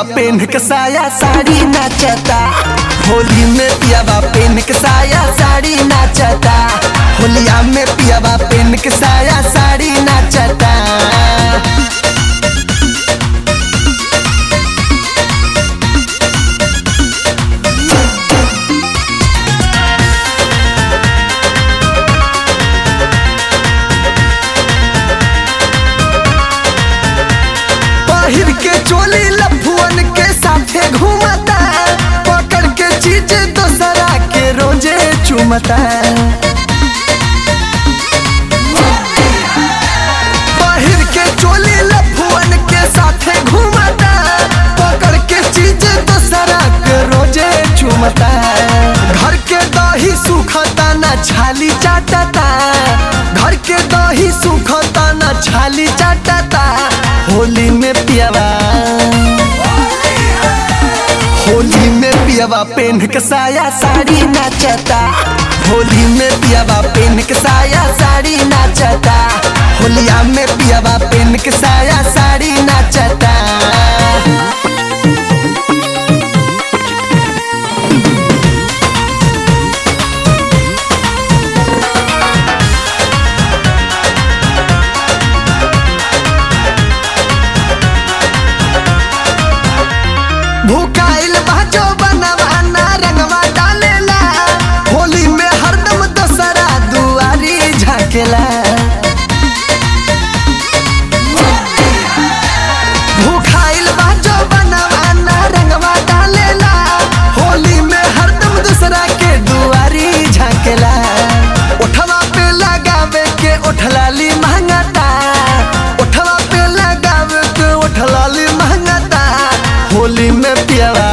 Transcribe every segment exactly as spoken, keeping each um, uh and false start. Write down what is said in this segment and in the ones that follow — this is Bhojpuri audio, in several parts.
पियावा पेन के साया साड़ी नाचता। होली में पियावा पेन के साया साड़ी नाचता। होलिया में पियावा पेन के साया साड़ी नाचता। पहिर के चोली लफुअन के साथे घूमता। पकड़ के चीज दोसरा के रोजे चूमता। पहिर के चोली लफुअन के साथे घूमता। पकड़ के चीज दोसरा के रोजे चूमता। घर के दही सुखता ना छाली चाटता। घर के दही सुखता ना छाली चाटता। होली में पियावा होली में पियावा पेन के साया साड़ी नाचता। होली में पियावा पेन के साया साड़ी नाचता। होलिया में पियावा पेन के साया साड़ी नाचता। भूखाइल बाजो बनवाना रंगवा डालेला। होली में हरदम दोसरा दुआरी झाकेला। भूखाइल बाजो बनवाना रंगवा डालेला। होली में हरदम दोसरा के दुआरी झाकेला। उठवा पे लगावे के उठलाली महंगाता। उठवा पे लगावे के उठलाली महंगाता। होली में पियावा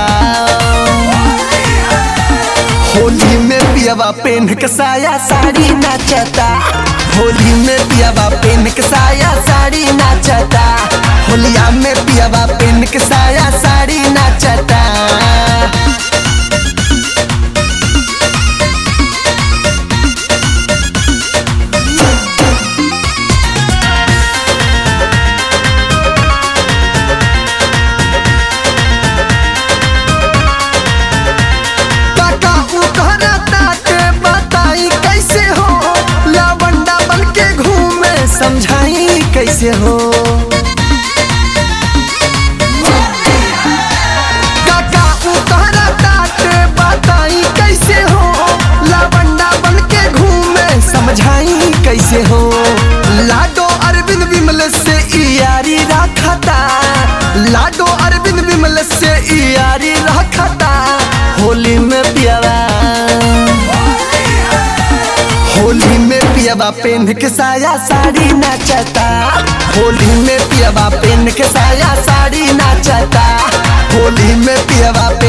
होली में पियावा पेन के साया साड़ी नाचता। होली में पियावा पेन के साया साड़ी नाचता। होलिया में पियावा पेन के साया साड़ी नाचता। समझाई कैसे हो काका उतरा ताटे बताई कैसे हो। लावंडा बन के घूमे समझाई कैसे हो। लाडो अरविंद विमल से यारी रखता। लाडो अरविंद विमल से यारी रखता। होली में पियावा होली में पियावा पेन के साया साड़ी नाचता। होली में पियावा पेन के साया साड़ी नाचता। होली में पियावा